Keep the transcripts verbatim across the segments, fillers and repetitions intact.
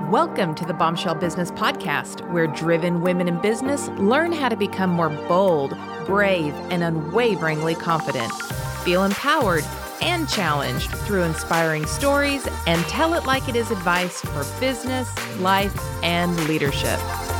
Welcome to the Bombshell Business Podcast, where driven women in business learn how to become more bold, brave, and unwaveringly confident. Feel empowered and challenged through inspiring stories and tell it like it is advice for business, life, and leadership.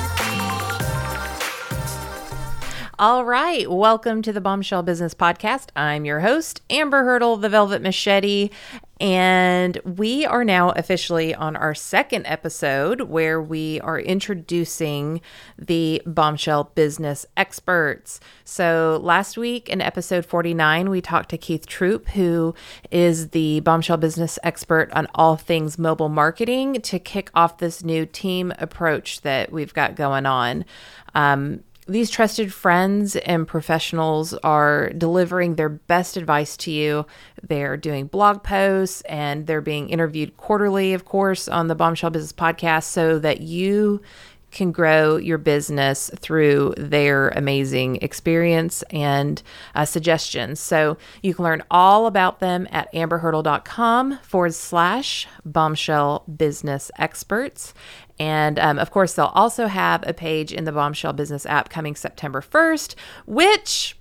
All right, welcome to the Bombshell Business Podcast. I'm your host, Amber Hurdle, the Velvet Machete, and we are now officially on our second episode where we are introducing the Bombshell Business Experts. So last week in episode forty-nine, we talked to Keith Troop, who is the Bombshell Business Expert on all things mobile marketing, to kick off this new team approach that we've got going on. Um, These trusted friends and professionals are delivering their best advice to you. They're doing blog posts and they're being interviewed quarterly, of course, on the Bombshell Business Podcast so that you can grow your business through their amazing experience and uh, suggestions. So you can learn all about them at amberhurdle.com forward slash bombshell business experts. And um, of course, they'll also have a page in the Bombshell Business app coming September first, which,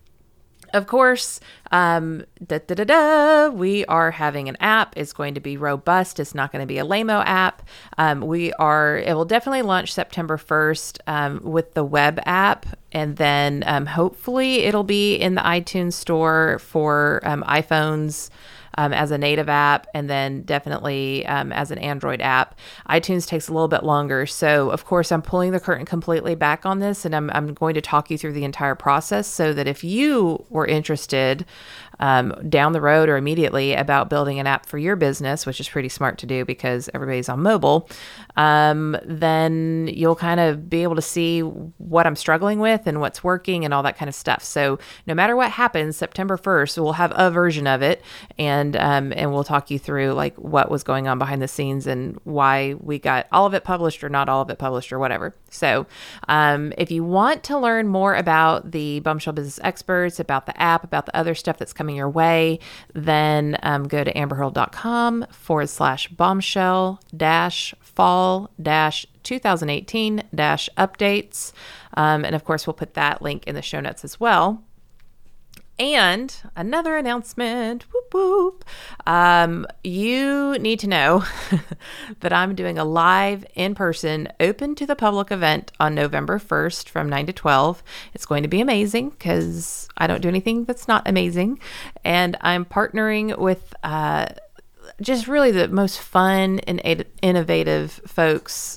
of course, um, da, da, da, da, we are having an app. It's going to be robust. It's not going to be a lame-o app. Um, we are, it will definitely launch September first um, with the web app. And then um, hopefully it'll be in the iTunes store for um, iPhones Um, as a native app, and then definitely um, as an Android app. iTunes takes a little bit longer. So of course, I'm pulling the curtain completely back on this, and I'm, I'm going to talk you through the entire process so that if you were interested um, down the road or immediately about building an app for your business, which is pretty smart to do because everybody's on mobile, um, then you'll kind of be able to see what I'm struggling with and what's working and all that kind of stuff. So no matter what happens, September first, we'll have a version of it, and And um, and we'll talk you through like what was going on behind the scenes and why we got all of it published or not all of it published or whatever. So um, if you want to learn more about the Bombshell Business Experts, about the app, about the other stuff that's coming your way, then um, go to amberhurdle.com forward slash bombshell dash fall dash 2018 dash updates. Um, and of course, we'll put that link in the show notes as well. And another announcement, whoop, whoop. Um, you need to know that I'm doing a live in-person open to the public event on November first from nine to twelve. It's going to be amazing because I don't do anything that's not amazing. And I'm partnering with uh, just really the most fun and ad- innovative folks.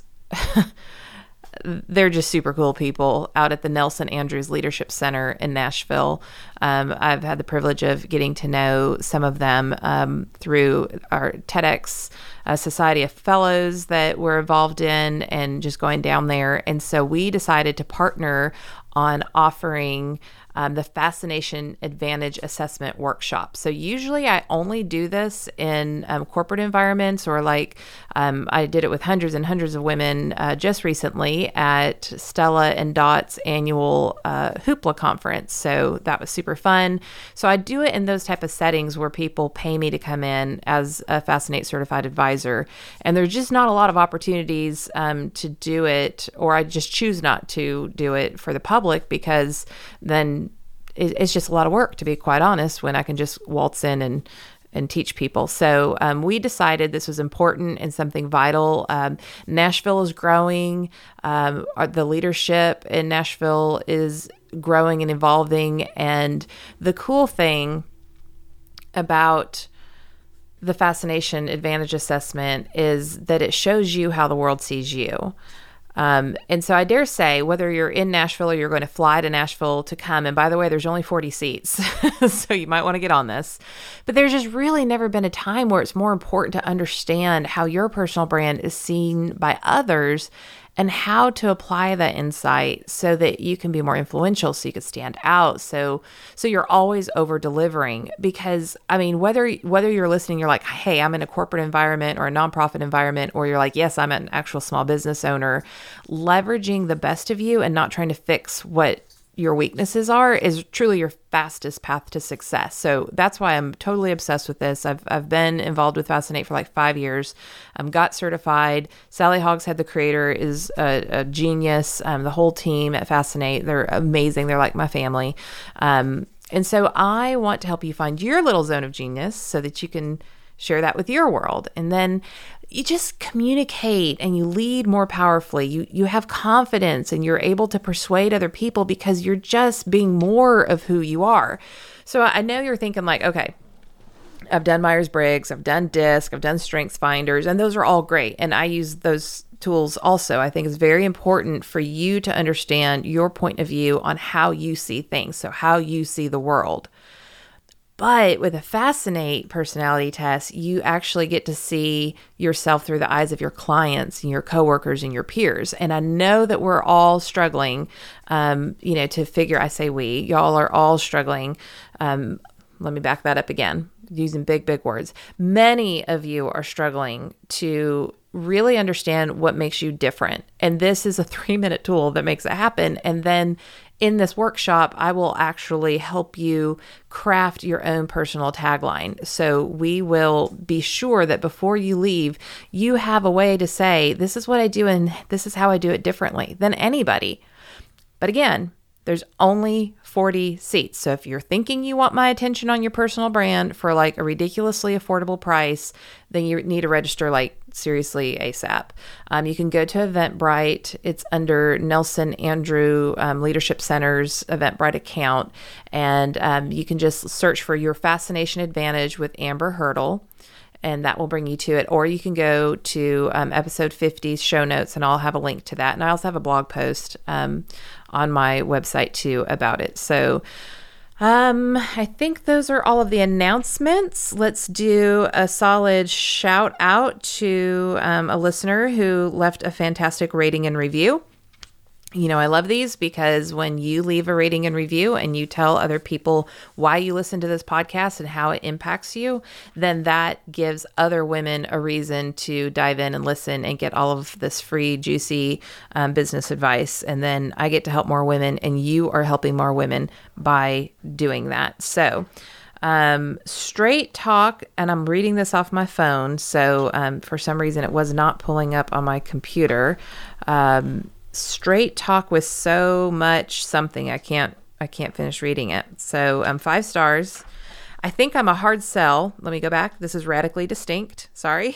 They're just super cool people out at the Nelson Andrews Leadership Center in Nashville. Um, I've had the privilege of getting to know some of them um, through our TEDx uh, Society of Fellows that we're involved in and just going down there. And so we decided to partner on offering um, the Fascination Advantage Assessment Workshop. So usually I only do this in um, corporate environments, or like um, I did it with hundreds and hundreds of women uh, just recently at Stella and Dot's annual uh, Hoopla conference. So that was super fun. So I do it in those type of settings where people pay me to come in as a Fascinate certified advisor. And there's just not a lot of opportunities um, to do it, or I just choose not to do it for the public because then it's just a lot of work, to be quite honest, when I can just waltz in and and teach people. So um, we decided this was important and something vital. Um, Nashville is growing. Um, our, the leadership in Nashville is growing and evolving. And the cool thing about the Fascination Advantage Assessment is that it shows you how the world sees you. Um, and so I dare say, whether you're in Nashville or you're going to fly to Nashville to come, and by the way, there's only forty seats, so you might want to get on this, but there's just really never been a time where it's more important to understand how your personal brand is seen by others and how to apply that insight so that you can be more influential, so you can stand out. So, so you're always over delivering, because I mean, whether, whether you're listening, you're like, hey, I'm in a corporate environment or a nonprofit environment, or you're like, yes, I'm an actual small business owner, leveraging the best of you and not trying to fix what your weaknesses are is truly your fastest path to success. So that's why I'm totally obsessed with this. I've I've been involved with Fascinate for like five years. Um, got certified. Sally Hogshead, the creator, is a, a genius. Um, the whole team at Fascinate, they're amazing. They're like my family. Um, and so I want to help you find your little zone of genius so that you can share that with your world. And then you just communicate and you lead more powerfully. You you have confidence and you're able to persuade other people because you're just being more of who you are. So I know you're thinking like, okay, I've done Myers-Briggs, I've done DISC, I've done Strengths Finders, and those are all great. And I use those tools also. I think it's very important for you to understand your point of view on how you see things, so how you see the world. But with a Fascinate personality test, you actually get to see yourself through the eyes of your clients and your coworkers and your peers. And I know that we're all struggling, um, you know, to figure, I say we, y'all are all struggling. Um, let me back that up again, using big, big words. Many of you are struggling to really understand what makes you different. And this is a three minute tool that makes it happen. And then in this workshop, I will actually help you craft your own personal tagline. So we will be sure that before you leave, you have a way to say, this is what I do and this is how I do it differently than anybody. But again, there's only forty seats. So if you're thinking you want my attention on your personal brand for like a ridiculously affordable price, then you need to register like seriously ASAP. Um, you can go to Eventbrite. It's under Nelson Andrew um, Leadership Center's Eventbrite account. And um, you can just search for your Fascination Advantage with Amber Hurdle, and that will bring you to it. Or you can go to um, episode fifty's show notes, and I'll have a link to that. And I also have a blog post um, on my website too about it. So um, I think those are all of the announcements. Let's do a solid shout out to um, a listener who left a fantastic rating and review. You know, I love these because when you leave a rating and review and you tell other people why you listen to this podcast and how it impacts you, then that gives other women a reason to dive in and listen and get all of this free, juicy um, business advice. And then I get to help more women, and you are helping more women by doing that. So um, Straight Talk, and I'm reading this off my phone. So um, for some reason, it was not pulling up on my computer. Um, Straight Talk with so much something. I can't, I can't finish reading it. So um, five stars. I think I'm a hard sell. Let me go back. This is Radically Distinct. Sorry.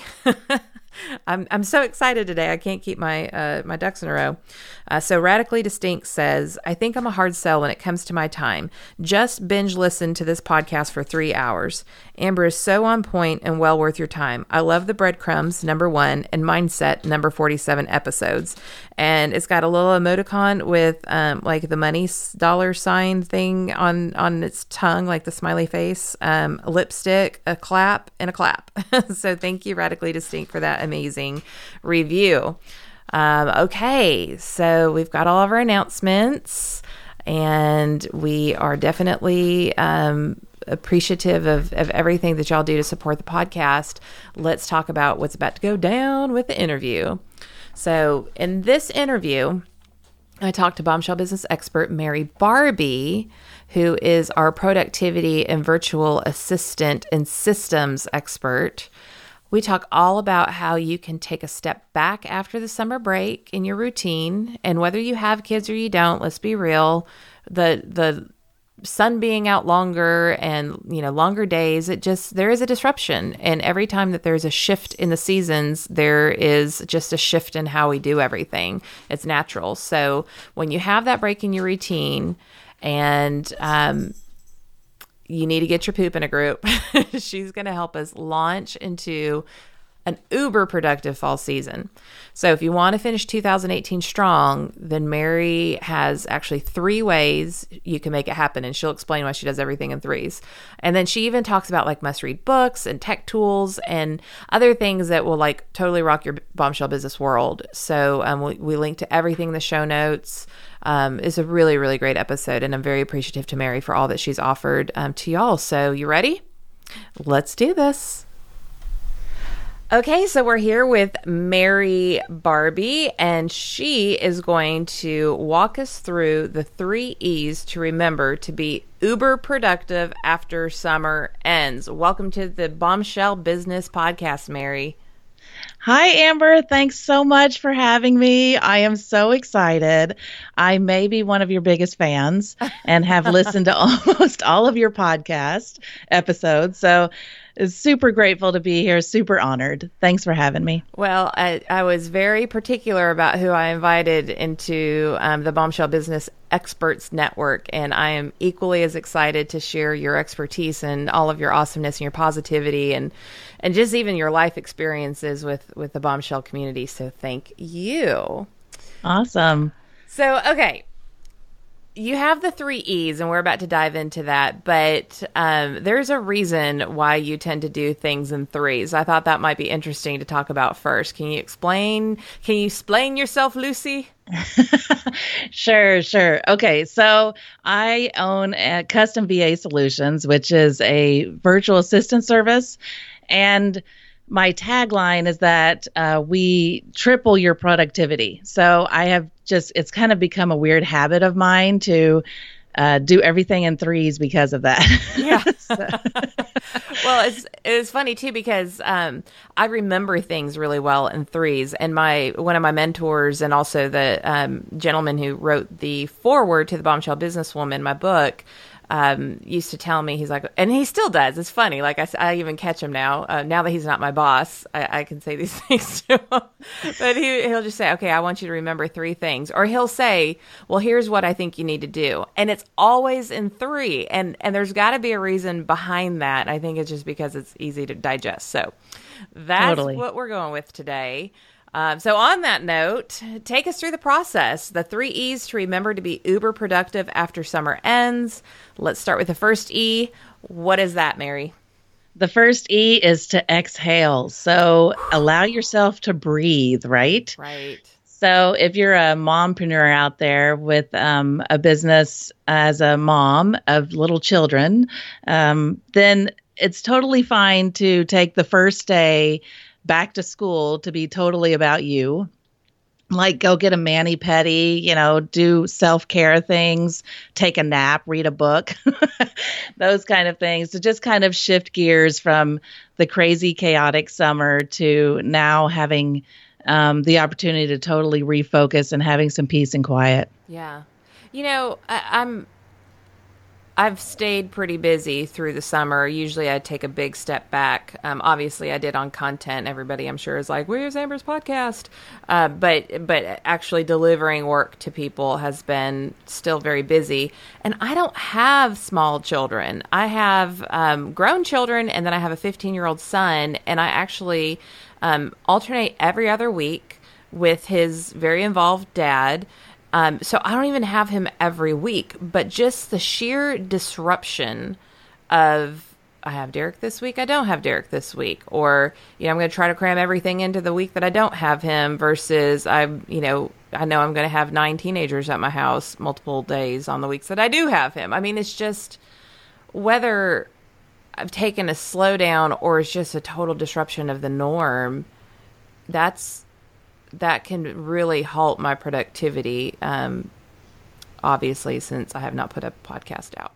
I'm I'm so excited today. I can't keep my uh, my ducks in a row. Uh, so Radically Distinct says, I think I'm a hard sell when it comes to my time. Just binge listen to this podcast for three hours. Amber is so on point and well worth your time. I love the breadcrumbs, number one, and mindset, number forty-seven episodes. And it's got a little emoticon with um, like the money dollar sign thing on, on its tongue, like the smiley face, um, a lipstick, a clap, and a clap. So thank you, Radically Distinct, for that amazing review. Um, okay, so we've got all of our announcements, and we are definitely um, appreciative of, of everything that y'all do to support the podcast. Let's talk about what's about to go down with the interview. So in this interview, I talked to Bombshell business expert Mary Barbie, who is our productivity and virtual assistant and systems expert. We talk all about how you can take a step back after the summer break in your routine. And whether you have kids or you don't, let's be real, the the sun being out longer and, you know, longer days, it just, there is a disruption. And every time that there's a shift in the seasons, there is just a shift in how we do everything. It's natural. So when you have that break in your routine and, um, you need to get your poop in a group, she's going to help us launch into an uber productive fall season. So if you want to finish two thousand eighteen strong, then Mary has actually three ways you can make it happen. And she'll explain why she does everything in threes. And then she even talks about like must read books and tech tools and other things that will like totally rock your bombshell business world. So um, we, we link to everything in the show notes. Um, it's a really, really great episode. And I'm very appreciative to Mary for all that she's offered um, to y'all. So you ready? Let's do this. Okay, so we're here with Mary Barbie, and she is going to walk us through the three E's to remember to be uber productive after summer ends. Welcome to the Bombshell Business Podcast, Mary. Hi, Amber. Thanks so much for having me. I am so excited. I may be one of your biggest fans and have listened to almost all of your podcast episodes. So super grateful to be here. Super honored. Thanks for having me. Well, I, I was very particular about who I invited into um, the Bombshell Business Experts Network, and I am equally as excited to share your expertise and all of your awesomeness and your positivity and and just even your life experiences with, with the Bombshell community. So thank you. Awesome. So, okay. You have the three E's, and we're about to dive into that, but um, there's a reason why you tend to do things in threes. I thought that might be interesting to talk about first. Can you explain? Can you explain yourself, Lucy? Sure, sure. Okay, so I own uh, Custom V A Solutions, which is a virtual assistant service, and my tagline is that uh, we triple your productivity. So I have just, it's kind of become a weird habit of mine to uh, do everything in threes because of that. Yeah. Well, it's it's funny too because um, I remember things really well in threes, and my one of my mentors and also the um, gentleman who wrote the foreword to the Bombshell Businesswoman, my book, Um, used to tell me, he's like, and he still does. It's funny. Like I, I even catch him now. Uh, now that he's not my boss, I, I can say these things to him. But he, he'll just say, okay, I want you to remember three things. Or he'll say, well, here's what I think you need to do. And it's always in three. And, and there's got to be a reason behind that. I think it's just because it's easy to digest. So that's Totally. what we're going with today. Um, so on that note, take us through the process. The three E's to remember to be uber productive after summer ends. Let's start with the first E. What is that, Mary? The first E is to exhale. So allow yourself to breathe, right? Right. So if you're a mompreneur out there with um, a business as a mom of little children, um, then it's totally fine to take the first day back to school to be totally about you. Like go get a mani-pedi, you know, do self-care things, take a nap, read a book, those kind of things to just kind of shift gears from the crazy, chaotic summer to now having um, the opportunity to totally refocus and having some peace and quiet. Yeah. You know, I, I'm I've stayed pretty busy through the summer. Usually I take a big step back. Um, obviously I did on content. Everybody I'm sure is like, where's Amber's podcast? Uh, but, but actually delivering work to people has been still very busy. And I don't have small children. I have um, grown children, and then I have a fifteen year old son. And I actually um, alternate every other week with his very involved dad. Um, so I don't even have him every week, but just the sheer disruption of, I have Derek this week, I don't have Derek this week, or, you know, I'm going to try to cram everything into the week that I don't have him versus I'm, you know, I know I'm going to have nine teenagers at my house multiple days on the weeks that I do have him. I mean, it's just whether I've taken a slowdown or it's just a total disruption of the norm, that's, that can really halt my productivity, um, obviously, since I have not put a podcast out.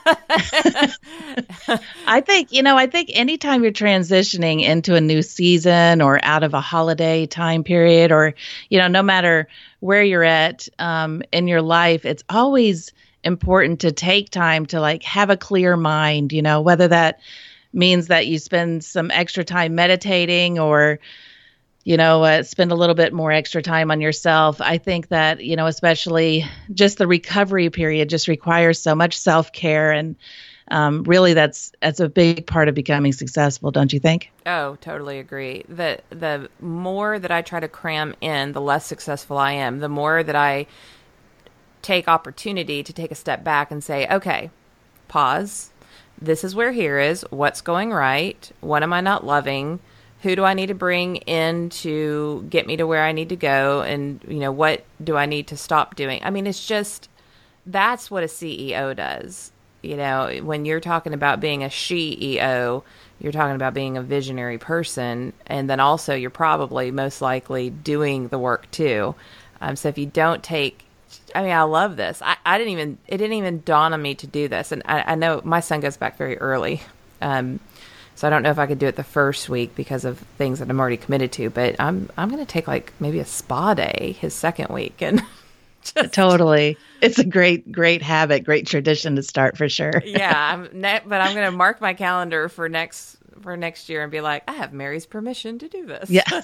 I think, you know, I think anytime you're transitioning into a new season or out of a holiday time period, or, you know, no matter where you're at um, in your life, it's always important to take time to like have a clear mind, you know, whether that means that you spend some extra time meditating or you know, uh, spend a little bit more extra time on yourself. I think that, you know, especially just the recovery period just requires so much self-care. And um, really that's that's a big part of becoming successful, don't you think? Oh, totally agree. The, the more that I try to cram in, the less successful I am. The more that I take opportunity to take a step back and say, okay, pause. This is where here is. What's going right? What am I not loving? Who do I need to bring in to get me to where I need to go? And, you know, what do I need to stop doing? I mean, it's just, that's what a C E O does. you know, when you're talking about being a she E O, you're talking about being a visionary person. And then also you're probably most likely doing the work too. Um, so if you don't take, I mean, I love this. I, I didn't even, it didn't even dawn on me to do this. And I, I know my son goes back very early. Um, so I don't know if I could do it the first week because of things that I'm already committed to, but I'm, I'm going to take like maybe a spa day his second week. And just, totally. It's a great, great habit, great tradition to start for sure. yeah. I'm ne- but I'm going to mark my calendar for next, for next year and be like, I have Mary's permission to do this. Yeah.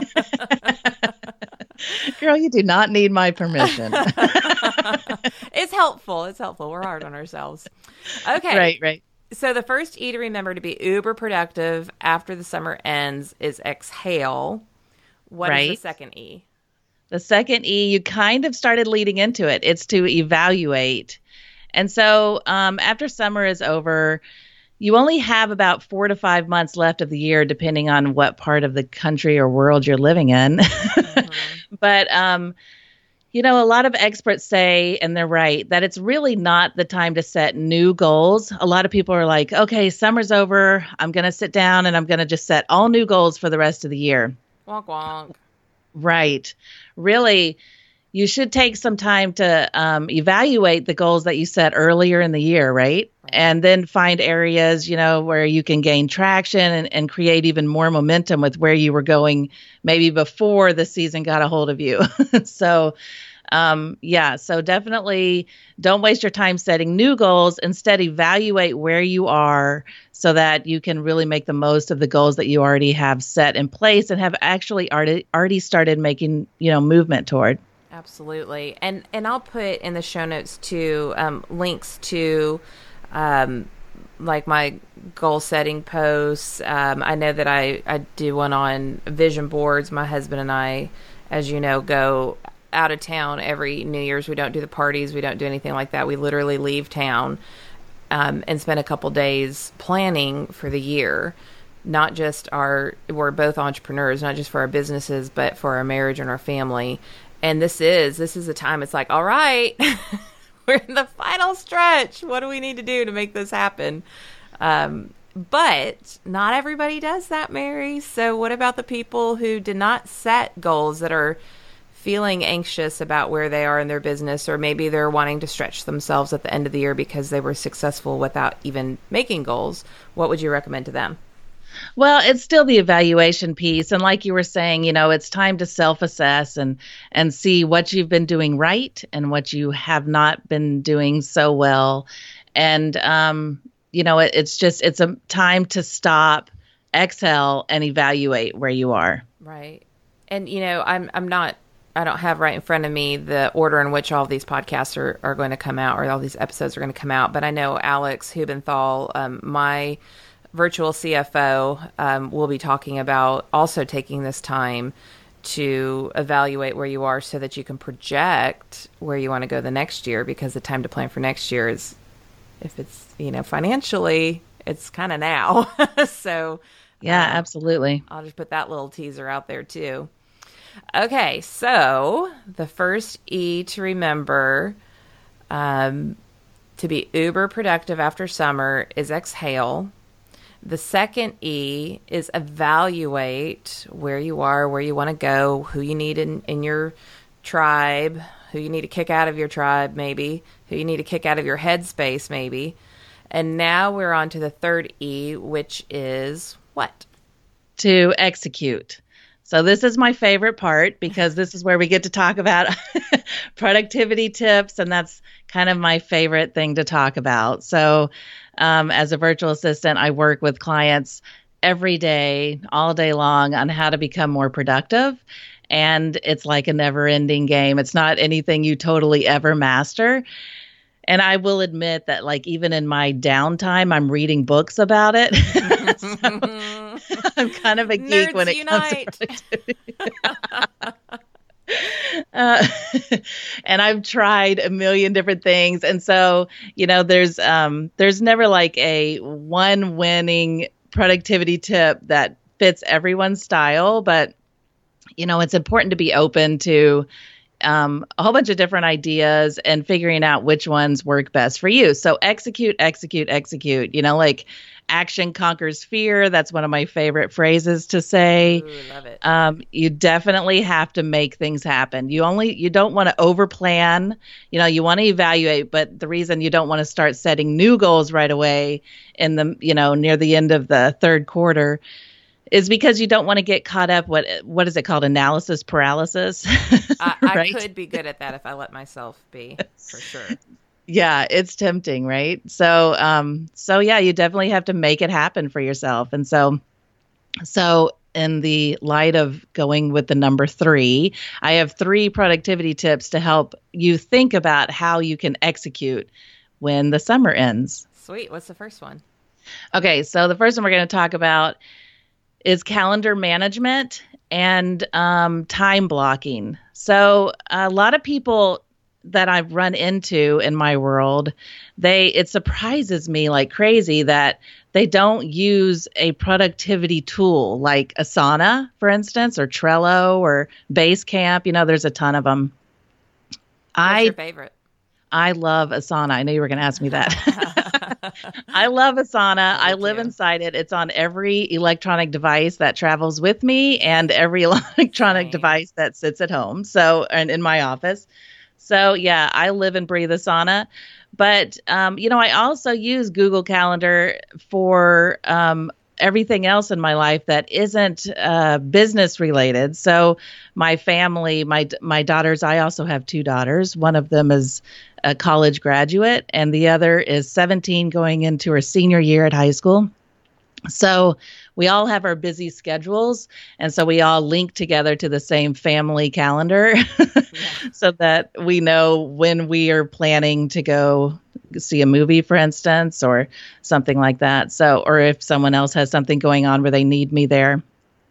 Girl, you do not need my permission. It's helpful. It's helpful. We're hard on ourselves. Okay. Right, right. So the first E to remember to be uber productive after the summer ends is exhale. What right. is the second E? The second E, you kind of started leading into it. It's to evaluate. And so um, after summer is over, you only have about four to five months left of the year, depending on what part of the country or world you're living in. Mm-hmm. But, um, you know, a lot of experts say, and they're right, that it's really not the time to set new goals. A lot of people are like, okay, summer's over. I'm going to sit down and I'm going to just set all new goals for the rest of the year. Wonk, wonk. Right. Really, you should take some time to um, evaluate the goals that you set earlier in the year, right? right? And then find areas, you know, where you can gain traction and, and create even more momentum with where you were going maybe before the season got a hold of you. so, um, yeah, so definitely don't waste your time setting new goals. Instead, evaluate where you are so that you can really make the most of the goals that you already have set in place and have actually already, already started making, you know, movement toward. Absolutely. And and I'll put in the show notes too um, links to um, like my goal setting posts. Um, I know that I, I do one on vision boards. My husband and I, as you know, go out of town every New Year's. We don't do the parties. We don't do anything like that. We literally leave town um, and spend a couple days planning for the year. Not just our, we're both entrepreneurs, not just for our businesses, but for our marriage and our family. And this is, this is a time it's like, all right, we're in the final stretch. What do we need to do to make this happen? Um, but not everybody does that, Mary. So what about the people who did not set goals that are feeling anxious about where they are in their business, or maybe they're wanting to stretch themselves at the end of the year because they were successful without even making goals? What would you recommend to them? Well, it's still the evaluation piece. And like you were saying, you know, it's time to self-assess and and see what you've been doing right and what you have not been doing so well. And, um, you know, it, it's just, it's a time to stop, exhale, and evaluate where you are. Right. And, you know, I'm I'm not, I don't have right in front of me the order in which all these podcasts are, are going to come out, or all these episodes are going to come out. But I know Alex Hubenthal, um, my virtual C F O, um, will be talking about also taking this time to evaluate where you are so that you can project where you want to go the next year, because the time to plan for next year is, if it's, you know, financially, it's kind of now. so yeah, um, absolutely. I'll just put that little teaser out there too. Okay. So the first E to remember, um, to be uber productive after summer is exhale. The second E is evaluate where you are, where you want to go, who you need in, in your tribe, who you need to kick out of your tribe, maybe, who you need to kick out of your headspace, maybe. And now we're on to the third E, which is what? To execute. So this is my favorite part, because this is where we get to talk about productivity tips, and that's kind of my favorite thing to talk about. So um, as a virtual assistant, I work with clients every day, all day long, on how to become more productive. And it's like a never-ending game. It's not anything you totally ever master. And I will admit that, like, even in my downtime, I'm reading books about it. So I'm kind of a geek Nerds when it unite. comes to productivity. uh, and I've tried a million different things. And so, you know, there's um, there's never like a one winning productivity tip that fits everyone's style. But, you know, it's important to be open to um, a whole bunch of different ideas and figuring out which ones work best for you. So execute, execute, execute, you know, like action conquers fear. That's one of my favorite phrases to say. Ooh, love it. Um, you definitely have to make things happen. You only, you don't want to over plan, you know, you want to evaluate, but the reason you don't want to start setting new goals right away in the, you know, near the end of the third quarter is because you don't want to get caught up. What, what is it called? Analysis paralysis. I, I right? could be good at that if I let myself be, for sure. Yeah, it's tempting, right? So, um, so yeah, you definitely have to make it happen for yourself. And so, so in the light of going with the number three, I have three productivity tips to help you think about how you can execute when the summer ends. Sweet. What's the first one? Okay, so the first one we're going to talk about is calendar management and um, time blocking. So a lot of people that I've run into in my world, they it surprises me like crazy that they don't use a productivity tool like Asana, for instance, or Trello or Basecamp. You know, there's a ton of them. What's I, your favorite? I love Asana. I knew you were going to ask me that. I love Asana. I live too. inside it. It's on every electronic device that travels with me and every electronic Same. device that sits at home. So, and in my office. So yeah, I live and breathe Asana. But, um, you know, I also use Google Calendar for um, everything else in my life that isn't uh, business related. So my family, my my daughters, I also have two daughters. One of them is a college graduate and the other is seventeen going into her senior year at high school. So we all have our busy schedules. And so we all link together to the same family calendar yeah. so that we know when we are planning to go see a movie, for instance, or something like that. So, or if someone else has something going on where they need me there.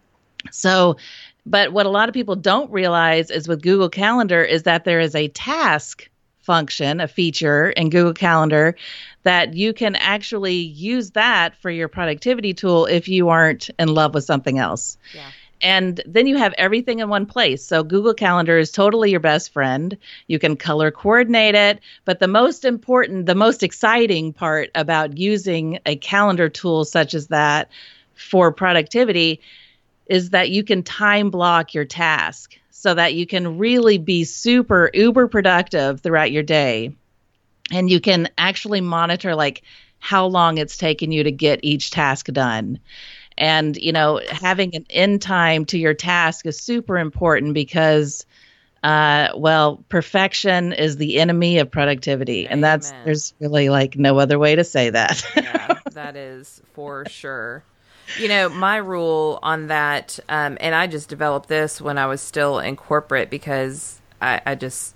So, but what a lot of people don't realize is with Google Calendar is that there is a task function, a feature in Google Calendar that you can actually use that for your productivity tool if you aren't in love with something else. Yeah. And then you have everything in one place. So Google Calendar is totally your best friend. You can color coordinate it. But the most important, the most exciting part about using a calendar tool such as that for productivity is that you can time block your task so that you can really be super uber productive throughout your day. And you can actually monitor like how long it's taken you to get each task done. And, you know, having an end time to your task is super important because, uh, well, perfection is the enemy of productivity. Amen. And that's, there's really like no other way to say that. Yeah, that is for sure. You know, my rule on that, um, and I just developed this when I was still in corporate because I, I just,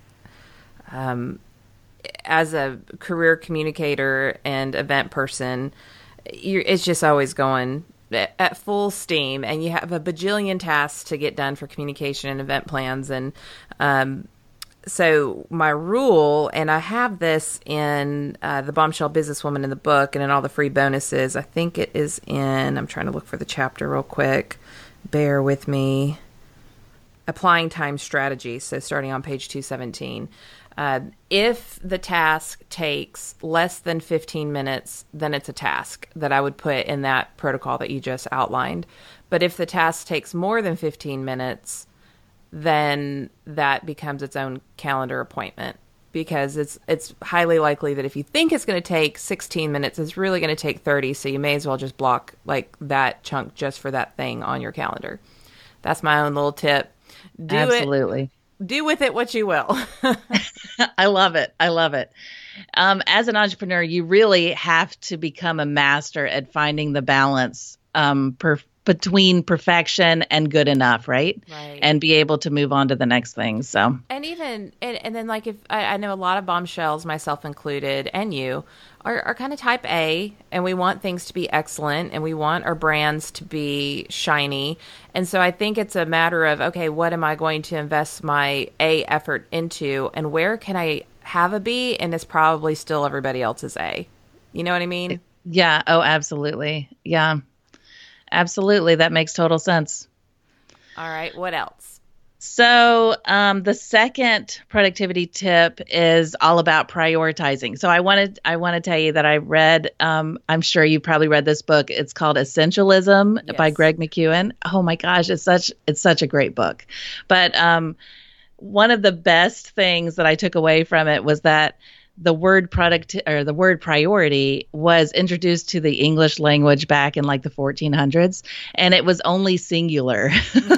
um, as a career communicator and event person, you're, it's just always going at full steam, and you have a bajillion tasks to get done for communication and event plans. And um, so my rule, and I have this in uh, the Bombshell Businesswoman in the book and in all the free bonuses. I think it is in, I'm trying to look for the chapter real quick. Bear with me. Applying time strategy. So starting on page two seventeen. Uh, if the task takes less than fifteen minutes, then it's a task that I would put in that protocol that you just outlined. But if the task takes more than fifteen minutes, then that becomes its own calendar appointment, because it's it's highly likely that if you think it's going to take sixteen minutes, it's really going to take thirty. So you may as well just block like that chunk just for that thing on your calendar. That's my own little tip. Do Absolutely. It. Do with it what you will. I love it. I love it. Um, as an entrepreneur, you really have to become a master at finding the balance um, per- between perfection and good enough, right? Right. And be able to move on to the next thing. So, and even and, and then like if I, I know a lot of bombshells, myself included, and you are, are kind of type A, and we want things to be excellent, and we want our brands to be shiny. And so I think it's a matter of, okay, what am I going to invest my A effort into, and where can I have a B, and it's probably still everybody else's A. You know what I mean? Yeah. Oh, absolutely. Yeah. Absolutely. That makes total sense. All right. What else? So um, the second productivity tip is all about prioritizing. So I wanted I want to tell you that I read. Um, I'm sure you probably read this book. It's called Essentialism Yes. by Greg McKeown. Oh my gosh, it's such it's such a great book. But um, one of the best things that I took away from it was that the word product or the word priority was introduced to the English language back in like the fourteen hundreds, and it was only singular.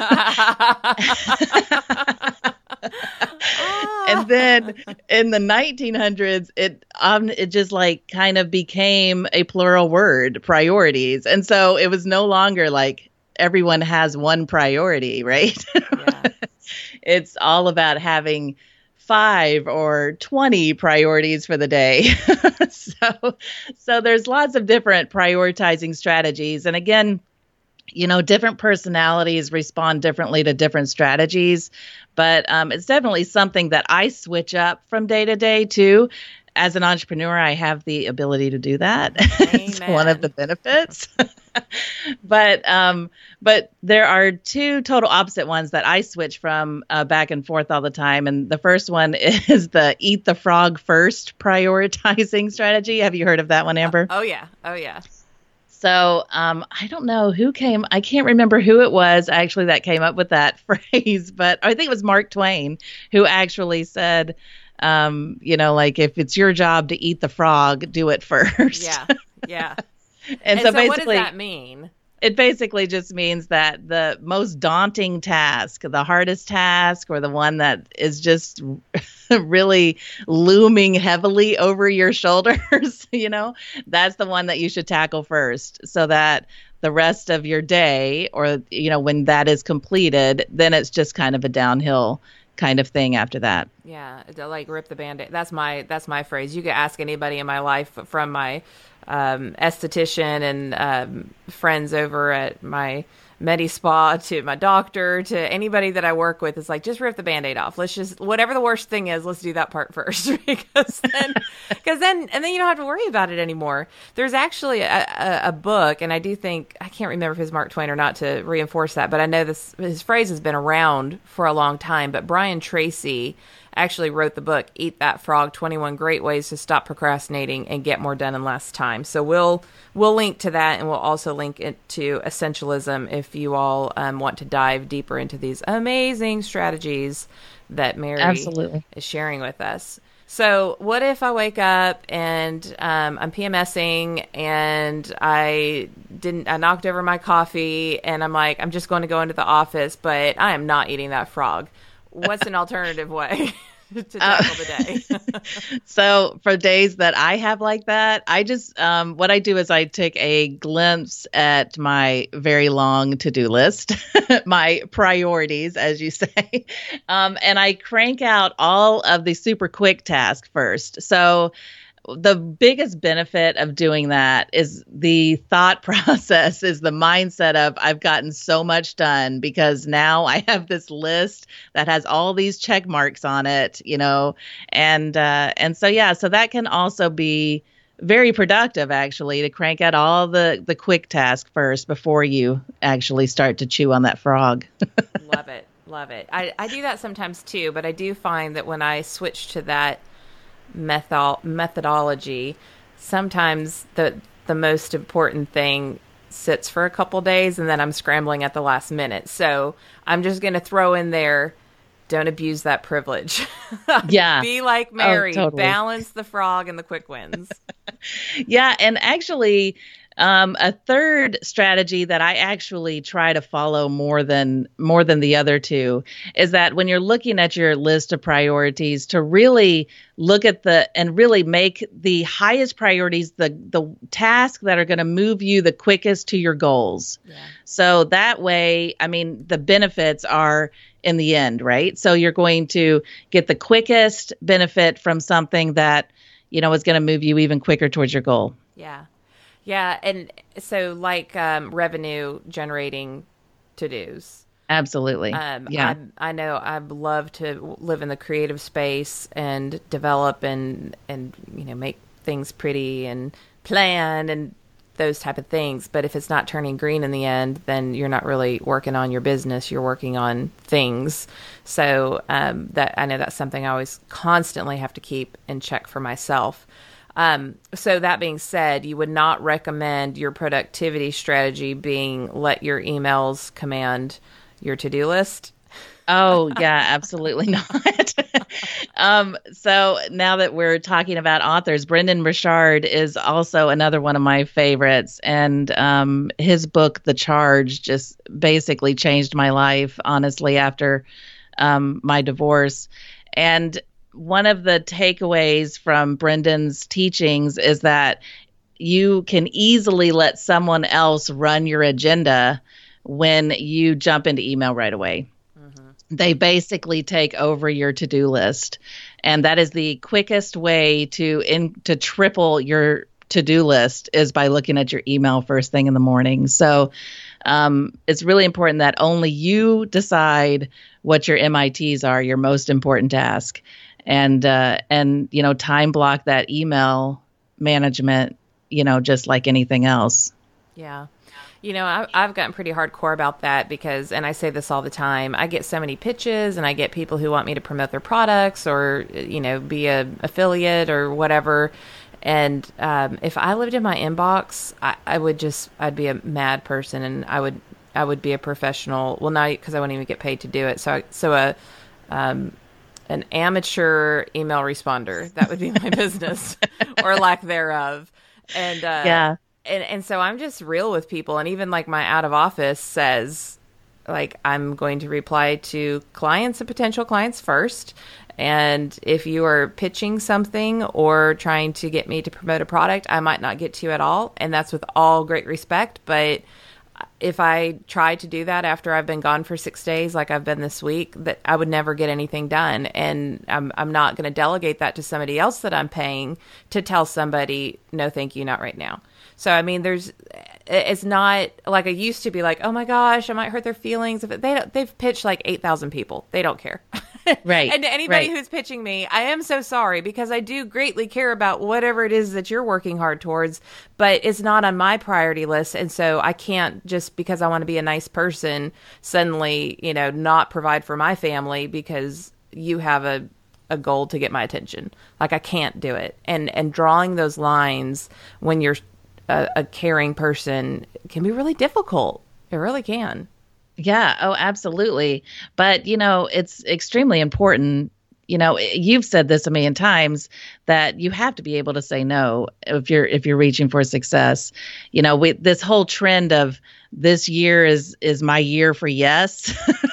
And then in the nineteen hundreds, it um it just like kind of became a plural word, priorities. And so it was no longer like everyone has one priority, right? Yeah. It's all about having five or twenty priorities for the day. so, so there's lots of different prioritizing strategies. And again, you know, different personalities respond differently to different strategies, but um, it's definitely something that I switch up from day to day too. As an entrepreneur, I have the ability to do that. It's one of the benefits. but um, but there are two total opposite ones that I switch from uh, back and forth all the time. And the first one is the eat the frog first prioritizing strategy. Have you heard of that one, Amber? Oh, yeah. Oh, yeah. So um, I don't know who came. I can't remember who it was actually that came up with that phrase, but I think it was Mark Twain who actually said, um, you know, like if it's your job to eat the frog, do it first. Yeah. Yeah. and, and so, so basically, what does that mean? It basically just means that the most daunting task, the hardest task, or the one that is just really looming heavily over your shoulders, you know, that's the one that you should tackle first, so that the rest of your day, or, you know, when that is completed, then it's just kind of a downhill kind of thing after that. Yeah, to like rip the Band-Aid. That's my that's my phrase. You could ask anybody in my life, from my um, esthetician and um, friends over at my Medi Spa to my doctor to anybody that I work with. It's like, just rip the Band-Aid off. Let's just, whatever the worst thing is, let's do that part first. because then, because then, and then you don't have to worry about it anymore. There's actually a, a, a book, and I do think, I can't remember if it's Mark Twain or not to reinforce that, but I know this, his phrase has been around for a long time, but Brian Tracy actually wrote the book, Eat That Frog, twenty-one Great Ways to Stop Procrastinating and Get More Done in Less Time. So we'll we'll link to that, and we'll also link it to Essentialism if you all um, want to dive deeper into these amazing strategies that Mary Absolutely. is sharing with us. So what if I wake up and um, I'm PMSing and I didn't, I knocked over my coffee and I'm like, I'm just going to go into the office, but I am not eating that frog. What's an alternative way to tackle uh, the day? So for days that I have like that, I just, um, what I do is I take a glimpse at my very long to-do list, my priorities, as you say, um, and I crank out all of the super quick tasks first. So the biggest benefit of doing that is the thought process, is the mindset of, I've gotten so much done because now I have this list that has all these check marks on it, you know, and, uh, and so, yeah, so that can also be very productive, actually, to crank out all the, the quick task first before you actually start to chew on that frog. Love it. Love it. I, I do that sometimes too, but I do find that when I switch to that Method- methodology, sometimes the the most important thing sits for a couple days and then I'm scrambling at the last minute. So I'm just going to throw in there, don't abuse that privilege. Yeah. Be like Mary, oh, totally. Balance the frog and the quick wins. Yeah. And actually, Um, a third strategy that I actually try to follow more than more than the other two is that when you're looking at your list of priorities, to really look at the and really make the highest priorities the the tasks that are going to move you the quickest to your goals. Yeah. So that way, I mean, the benefits are in the end, right? So you're going to get the quickest benefit from something that, you know, is going to move you even quicker towards your goal. Yeah. Yeah, and so like um, revenue generating to-dos. Absolutely. Um, yeah. I, I know I'd love to live in the creative space and develop and, and, you know, make things pretty and plan and those type of things. But if it's not turning green in the end, then you're not really working on your business. You're working on things. So um, that I know that's something I always constantly have to keep in check for myself. Um, so that being said, you would not recommend your productivity strategy being let your emails command your to-do list? Oh, yeah, absolutely not. um, so now that we're talking about authors, Brendon Burchard is also another one of my favorites. And um, his book, The Charge, just basically changed my life, honestly, after um, my divorce. And one of the takeaways from Brendon's teachings is that you can easily let someone else run your agenda when you jump into email right away. They basically take over your to-do list. And that is the quickest way to in, to triple your to-do list is by looking at your email first thing in the morning. So um, it's really important that only you decide what your M I Ts are, your most important task. And, uh, and you know, time block that email management, you know, just like anything else. Yeah. You know, I, I've gotten pretty hardcore about that because, and I say this all the time, I get so many pitches and I get people who want me to promote their products or, you know, be a affiliate or whatever. And um, if I lived in my inbox, I, I would just, I'd be a mad person and I would, I would be a professional. Well, not because I wouldn't even get paid to do it. So, I, so a, um, an amateur email responder, that would be my business or lack thereof. And, uh, yeah. And, and so I'm just real with people. And even like my out of office says, like, I'm going to reply to clients and potential clients first. And if you are pitching something or trying to get me to promote a product, I might not get to you at all. And that's with all great respect. But if I try to do that after I've been gone for six days, like I've been this week, that I would never get anything done. And I'm, I'm not going to delegate that to somebody else that I'm paying to tell somebody, no, thank you, not right now. So, I mean, there's, it's not like I used to be like, oh my gosh, I might hurt their feelings. If they don't, they've pitched like eight thousand people. They don't care. Right. And to anybody right. who's pitching me, I am so sorry because I do greatly care about whatever it is that you're working hard towards, but it's not on my priority list. And so I can't just because I want to be a nice person suddenly, you know, not provide for my family because you have a, a goal to get my attention. Like I can't do it. And, and drawing those lines when you're A, a caring person can be really difficult. It really can. Yeah. Oh, absolutely. But, you know, it's extremely important. You know, you've said this a million times that you have to be able to say no if you're if you're reaching for success. You know, we, this whole trend of this year is is my year for yes.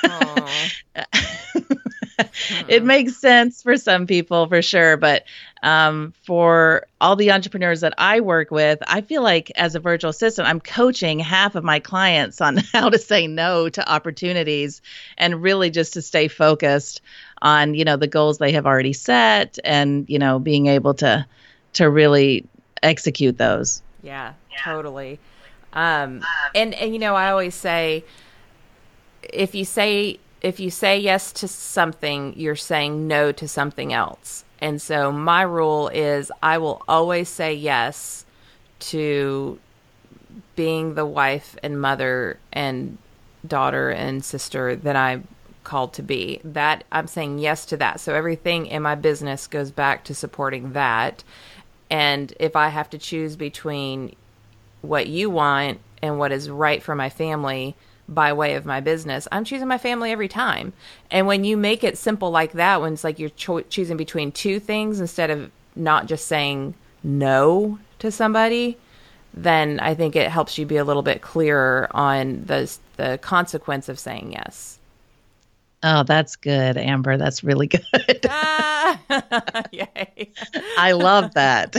It makes sense for some people for sure. But um, for all the entrepreneurs that I work with, I feel like as a virtual assistant, I'm coaching half of my clients on how to say no to opportunities and really just to stay focused on, you know, the goals they have already set and, you know, being able to to really execute those. Yeah, totally. Um, and, and, you know, I always say, if you say If you say yes to something, you're saying no to something else. And so my rule is I will always say yes to being the wife and mother and daughter and sister that I'm called to be. That I'm saying yes to that. So everything in my business goes back to supporting that. And if I have to choose between what you want and what is right for my family by way of my business, I'm choosing my family every time. And when you make it simple like that, when it's like you're cho- choosing between two things instead of not just saying no to somebody, then I think it helps you be a little bit clearer on the the consequence of saying yes. Oh, that's good, Amber. That's really good. Ah, yay. I love that.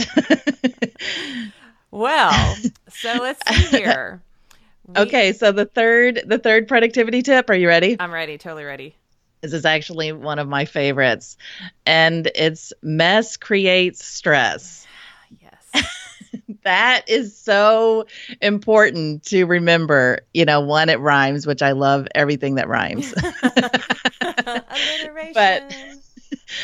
Well, so let's see here. We, okay, so the third the third productivity tip, are you ready? I'm ready, totally ready. This is actually one of my favorites. And it's mess creates stress. Yes. That is so important to remember. You know, one, it rhymes, which I love everything that rhymes. Alliteration. But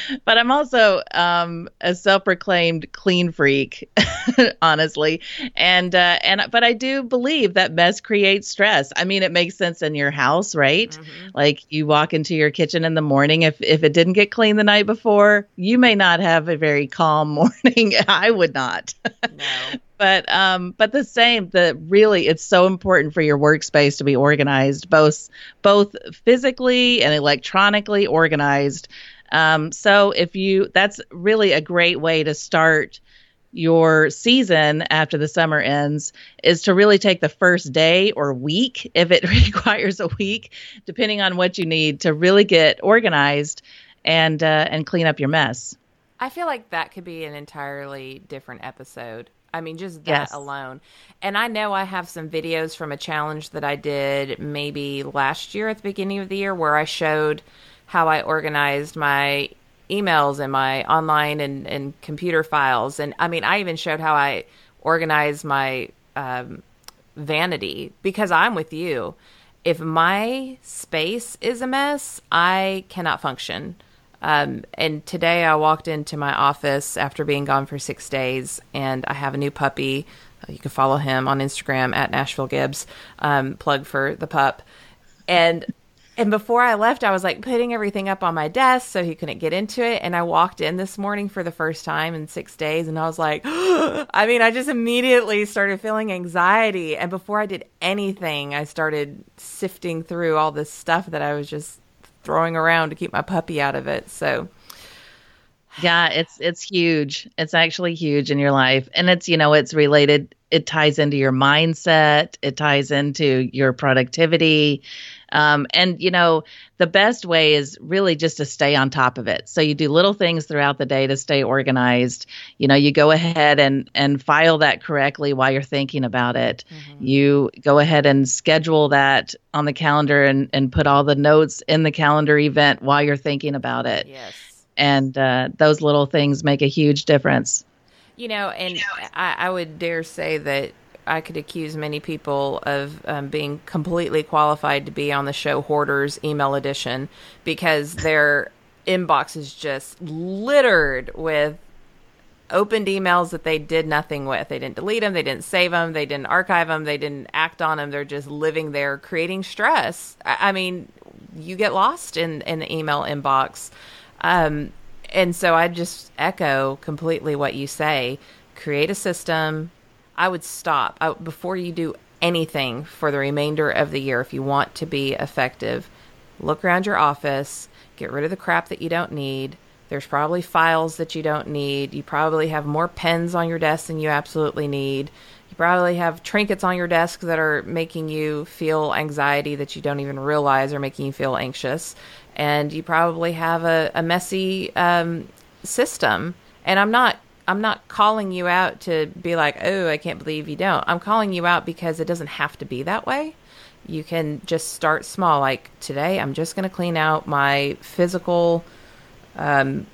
but I'm also um, a self-proclaimed clean freak, honestly. And uh, and but I do believe that mess creates stress. I mean, it makes sense in your house, right? Mm-hmm. Like you walk into your kitchen in the morning. If if it didn't get clean the night before, you may not have a very calm morning. I would not. No. But um, but the same, the really, it's so important for your workspace to be organized, both both physically and electronically organized. Um, so if you, that's really a great way to start your season after the summer ends, is to really take the first day or week, if it requires a week, depending on what you need, to really get organized and uh, and clean up your mess. I feel like that could be an entirely different episode. I mean, just that yes. alone. And I know I have some videos from a challenge that I did maybe last year at the beginning of the year where I showed how I organized my emails and my online and, and computer files. And I mean, I even showed how I organized my um, vanity, because I'm with you. If my space is a mess, I cannot function. Um, and today I walked into my office after being gone for six days, and I have a new puppy. You can follow him on Instagram at Nashville Gibbs, um, plug for the pup. And and before I left, I was like putting everything up on my desk so he couldn't get into it. And I walked in this morning for the first time in six days, and I was like, I mean, I just immediately started feeling anxiety. And before I did anything, I started sifting through all this stuff that I was just throwing around to keep my puppy out of it. So yeah, it's it's huge. It's actually huge in your life. And it's, you know, it's related. It ties into your mindset. It ties into your productivity. Um, and, you know, the best way is really just to stay on top of it. So you do little things throughout the day to stay organized. You know, you go ahead and, and file that correctly while you're thinking about it. Mm-hmm. You go ahead and schedule that on the calendar and, and put all the notes in the calendar event while you're thinking about it. Yes. And uh, those little things make a huge difference. You know, and I, I would dare say that I could accuse many people of um, being completely qualified to be on the show Hoarders Email Edition, because their inbox is just littered with opened emails that they did nothing with. They didn't delete them. They didn't save them. They didn't archive them. They didn't act on them. They're just living there, creating stress. I, I mean, you get lost in, in the email inbox. Um, and so I just echo completely what you say. Create a system. I would stop I, before you do anything for the remainder of the year. If you want to be effective, look around your office, get rid of the crap that you don't need. There's probably files that you don't need. You probably have more pens on your desk than you absolutely need. You probably have trinkets on your desk that are making you feel anxiety that you don't even realize are making you feel anxious. And you probably have a, a messy um, system. And I'm not I'm not calling you out to be like, oh, I can't believe you don't. I'm calling you out because it doesn't have to be that way. You can just start small. Like today, I'm just going to clean out my physical um,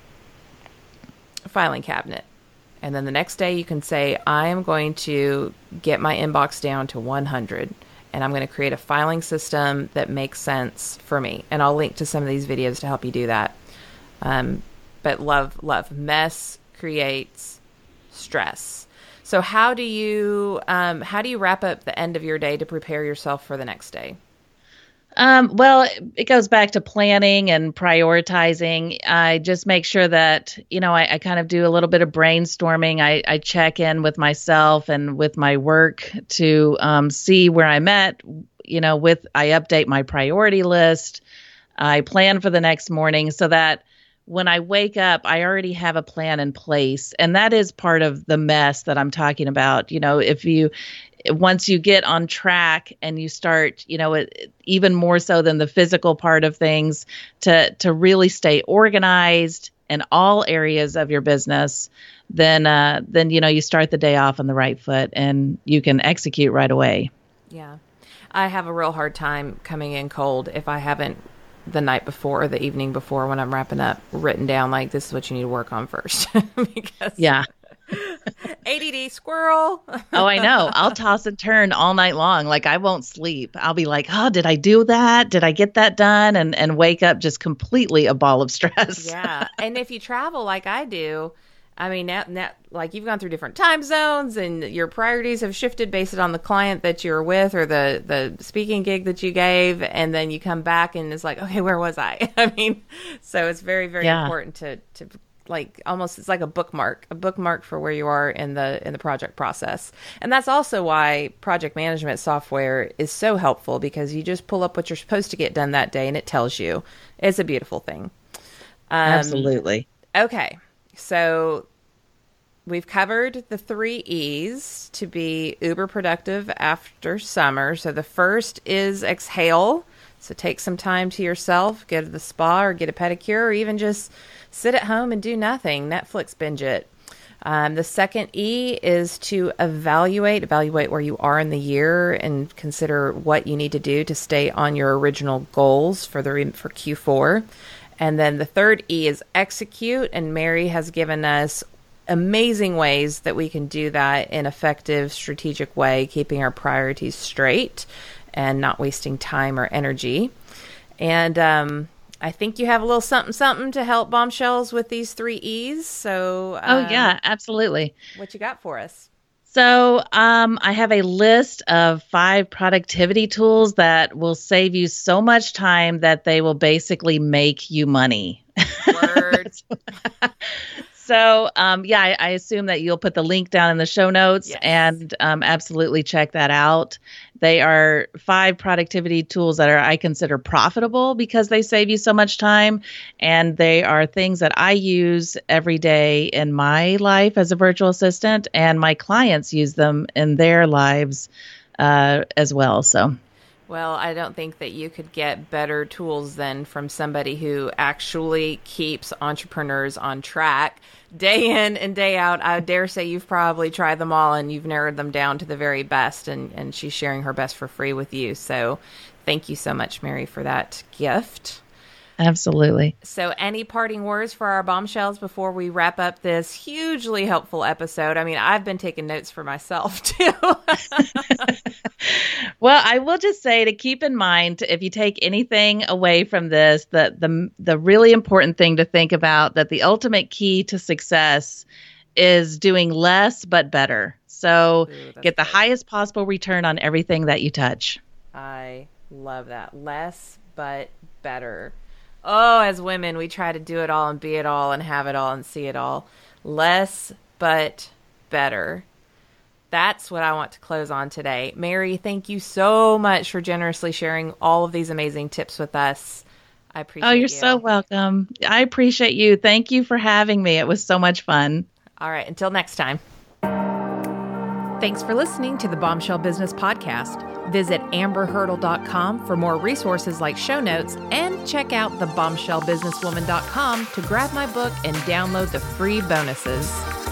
filing cabinet. And then the next day you can say, I am going to get my inbox down to one hundred. And I'm going to create a filing system that makes sense for me. And I'll link to some of these videos to help you do that. Um, but love, love. Mess creates stress. So how do you um, how do you wrap up the end of your day to prepare yourself for the next day? Um, well, it goes back to planning and prioritizing. I just make sure that, you know, I, I kind of do a little bit of brainstorming. I, I check in with myself and with my work to um, see where I'm at. You know, with I update my priority list. I plan for the next morning so that when I wake up, I already have a plan in place. And that is part of the mess that I'm talking about. You know, if you, once you get on track and you start, you know, it, even more so than the physical part of things, to, to really stay organized in all areas of your business, then, uh, then, you know, you start the day off on the right foot and you can execute right away. Yeah. I have a real hard time coming in cold if I haven't the night before or the evening before when I'm wrapping up written down like this is what you need to work on first. because yeah A D D squirrel. Oh, I know. I'll toss and turn all night long. Like I won't sleep. I'll be like, oh, did I do that? Did I get that done? And and wake up just completely a ball of stress. Yeah. And if you travel like I do, I mean, now, now, like you've gone through different time zones and your priorities have shifted based on the client that you're with or the, the speaking gig that you gave. And then you come back and it's like, okay, where was I? I mean, so it's very, very yeah. important to, to like almost, it's like a bookmark, a bookmark for where you are in the, in the project process. And that's also why project management software is so helpful, because you just pull up what you're supposed to get done that day and it tells you. It's a beautiful thing. Um, Absolutely. Okay. So we've covered the three E's to be uber productive after summer. So the first is exhale. So take some time to yourself, go to the spa or get a pedicure, or even just sit at home and do nothing. Netflix binge it. Um, the second E is to evaluate, evaluate where you are in the year and consider what you need to do to stay on your original goals for the for Q four. And then the third E is execute, and Mary has given us amazing ways that we can do that in effective, strategic way, keeping our priorities straight and not wasting time or energy. And um, I think you have a little something, something to help bombshells with these three E's. So, um, oh yeah, absolutely. What you got for us? So um, I have a list of five productivity tools that will save you so much time that they will basically make you money. Word. So, um, yeah, I, I assume that you'll put the link down in the show notes yes. and um, absolutely check that out. They are five productivity tools that are I consider profitable because they save you so much time. And they are things that I use every day in my life as a virtual assistant, and my clients use them in their lives uh, as well. So. Well, I don't think that you could get better tools than from somebody who actually keeps entrepreneurs on track day in and day out. I dare say you've probably tried them all and you've narrowed them down to the very best, and, and she's sharing her best for free with you. So thank you so much, Mary, for that gift. Absolutely. So any parting words for our bombshells before we wrap up this hugely helpful episode? I mean, I've been taking notes for myself too. Well, I will just say to keep in mind, if you take anything away from this, the, the, the really important thing to think about, that the ultimate key to success is doing less but better. So Ooh, get the great. highest possible return on everything that you touch. I love that. Less but better. Oh, as women, we try to do it all and be it all and have it all and see it all. Less, but better. That's what I want to close on today. Mary, thank you so much for generously sharing all of these amazing tips with us. I appreciate it. Oh, you're you. so welcome. I appreciate you. Thank you for having me. It was so much fun. All right. Until next time. Thanks for listening to the Bombshell Business Podcast. Visit amber hurdle dot com for more resources like show notes, and check out the bombshell businesswoman dot com to grab my book and download the free bonuses.